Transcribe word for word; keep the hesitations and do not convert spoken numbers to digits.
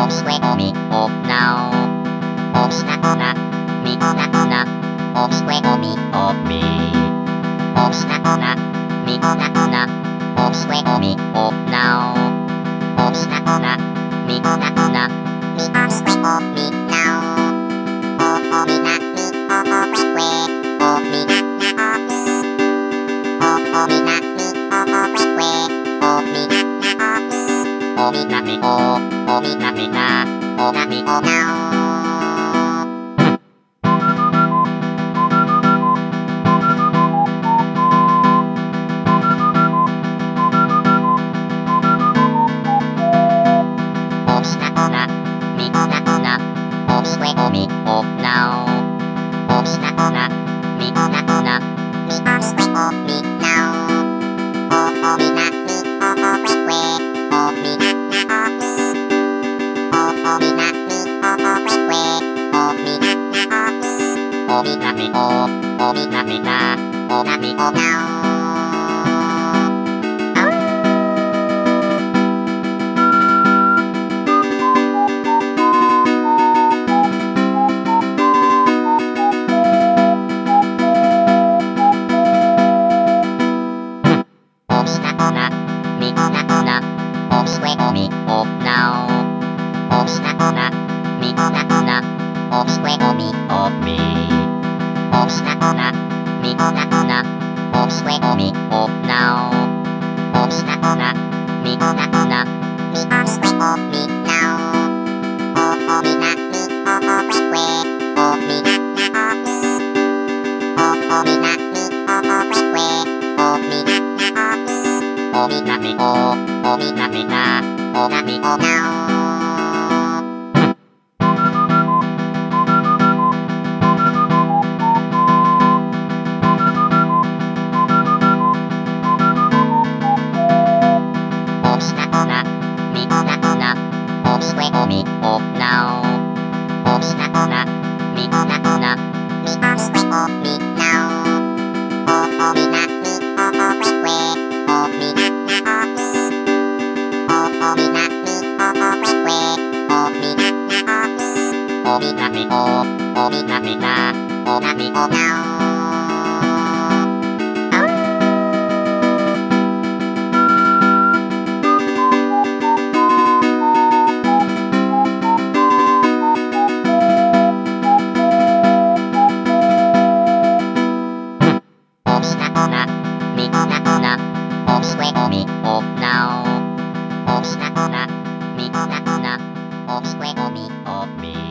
おすえおみおなおおすななみななおすえおみおみおすななみななおすえおみおなおおすななみななみおすえおみなおおみなみおおええおみななおみおみなみおおええおみななおみなみおおみなみなおなみおなおおすななみななおすえおみおなおおすななみななみおすえおみなおおみなみおおええおみななおみなみおおええおみななおみなみおおみなみなおなみおなおおすななみななおすえおみおなおおすななみななおすえおみおみおすななみななおすえおみおなおおすななみななみおすえおみなおおみなみおおええおみななおおみなみおおええおみななおみなみおおみなみなおなみおなおおすななみななおすえおみおなおおすななみななみおすえおみなおおみなみおおええおみななおみなみおおええおみななおみなみおおみなみなおなみおなおおすななみななおすえおみおなおおすななみななおすえおみおみ